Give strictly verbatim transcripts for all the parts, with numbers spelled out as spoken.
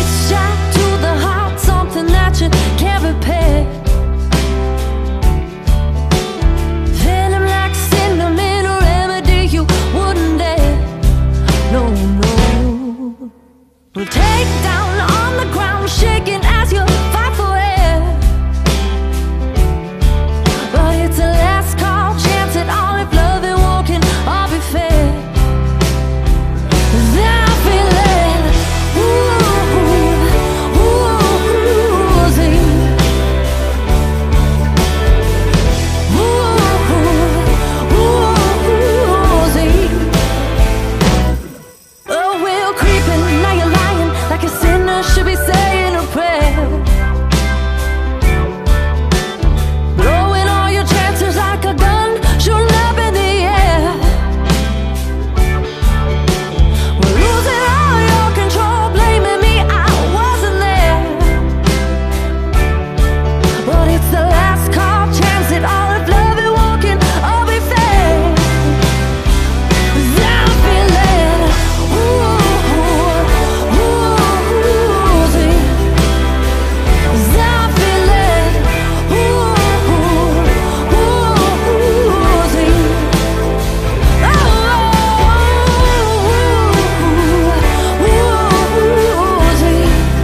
shot to the heart, something that you can't repair. Venom like cinnamon, a remedy you wouldn't dare. No, no. We'll take down on the ground, shaking as you fight for air. But it's a last call, chance at all. If love and war can all be fair, then I feel it. Ooh, ooh, oh, we're creeping, now you're lying, like a sinner should be saying a prayer. Blowing all your chances like a gun, shooting up in the air. We're losing all your control, blaming me, I wasn't there. But it's the last call, chance at all. If love and war can all be fair, then I feel it. Ooh, ooh, see. Then I feel it. Ooh, ooh, see. Oh, ooh, see.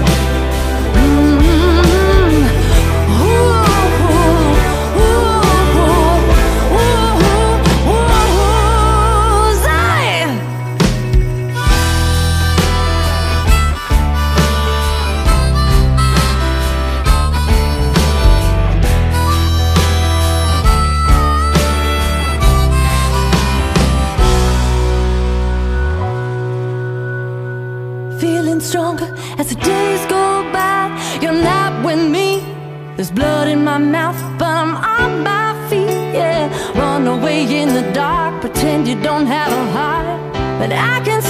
Feeling stronger as the days go by. You're not with me. There's blood in my mouth, but I'm on my feet. Yeah, run away in the dark, pretend you don't have a heart, but I can